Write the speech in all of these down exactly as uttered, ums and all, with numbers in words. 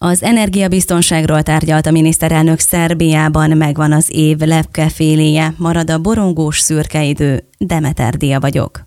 Az energiabiztonságról tárgyalt a miniszterelnök Szerbiában, megvan az év lepkeféléje, marad a borongós szürke idő. Demeter Dia vagyok.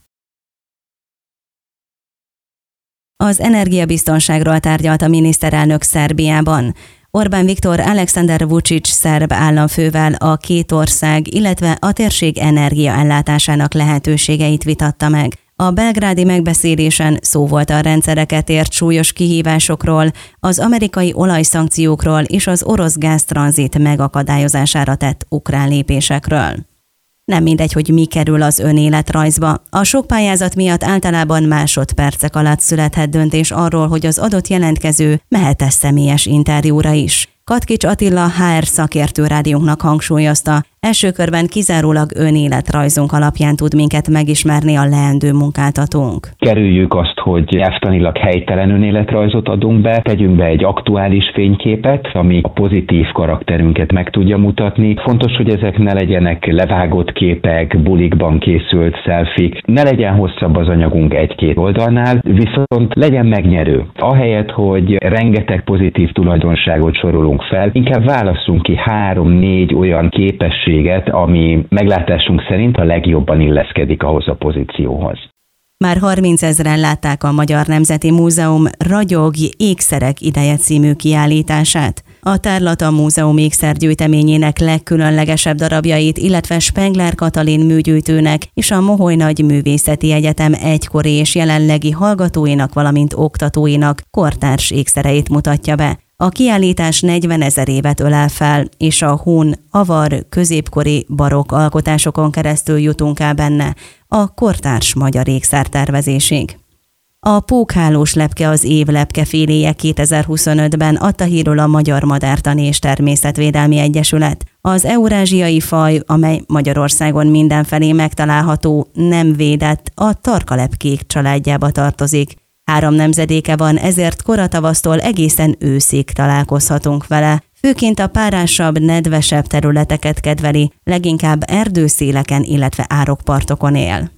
Az energiabiztonságról tárgyalt a miniszterelnök Szerbiában. Orbán Viktor Aleksandar Vučić szerb államfővel a két ország, illetve a térség energiaellátásának lehetőségeit vitatta meg. A belgrádi megbeszélésen szó volt a rendszereket ért súlyos kihívásokról, az amerikai olajszankciókról és az orosz gáztranzit megakadályozására tett ukrán lépésekről. Nem mindegy, hogy mi kerül az önéletrajzba. A sok pályázat miatt általában másodpercek alatt születhet döntés arról, hogy az adott jelentkező mehet-e személyes interjúra is. Katkics Attila há er szakértő rádiónknak hangsúlyozta, első körben kizárólag önéletrajzunk alapján tud minket megismerni a leendő munkáltatónk. Kerüljük azt, hogy nyelvtanilag helytelen önéletrajzot adunk be, tegyünk be egy aktuális fényképet, ami a pozitív karakterünket meg tudja mutatni. Fontos, hogy ezek ne legyenek levágott képek, bulikban készült selfie, ne legyen hosszabb az anyagunk egy-két oldalnál, viszont legyen megnyerő. Ahelyett, hogy rengeteg pozitív tulajdonságot sorolunk fel, inkább válasszunk ki három-négy olyan képességet, ami meglátásunk szerint a legjobban illeszkedik ahhoz a pozícióhoz. Már harmincezren látták a Magyar Nemzeti Múzeum Ragyog ékszerek ideje című kiállítását. A tárlat a múzeum ékszergyűjteményének legkülönlegesebb darabjait, illetve Spengler Katalin műgyűjtőnek és a Moholy Nagy Művészeti Egyetem egykori és jelenlegi hallgatóinak, valamint oktatóinak kortárs ékszereit mutatja be. A kiállítás negyvenezer évet ölel fel, és a hun, avar, középkori barokk alkotásokon keresztül jutunk el benne a kortárs magyar ékszertervezésig. A pókhálós lepke az év lepkeféléje kétezer-huszonötben adta hírül a Magyar Madártani és Természetvédelmi Egyesület. Az eurázsiai faj, amely Magyarországon mindenfelé megtalálható, nem védett, a tarkalepkék családjába tartozik. Három nemzedéke van, ezért koratavasztól egészen őszig találkozhatunk vele. Főként a párásabb, nedvesebb területeket kedveli, leginkább erdőszéleken, illetve árokpartokon él.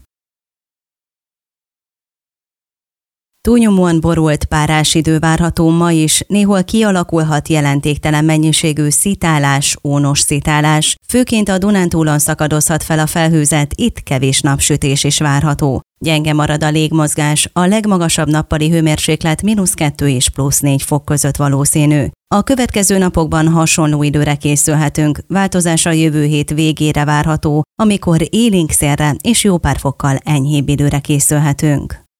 Túlnyomóan borult párás idő várható ma is, néhol kialakulhat jelentéktelen mennyiségű szitálás, ónos szitálás. Főként a Dunántúlon szakadozhat fel a felhőzet, itt kevés napsütés is várható. Gyenge marad a légmozgás, a legmagasabb nappali hőmérséklet mínusz kettő és plusz négy fok között valószínű. A következő napokban hasonló időre készülhetünk, változás a jövő hét végére várható, amikor élénk szélre és jó pár fokkal enyhébb időre készülhetünk.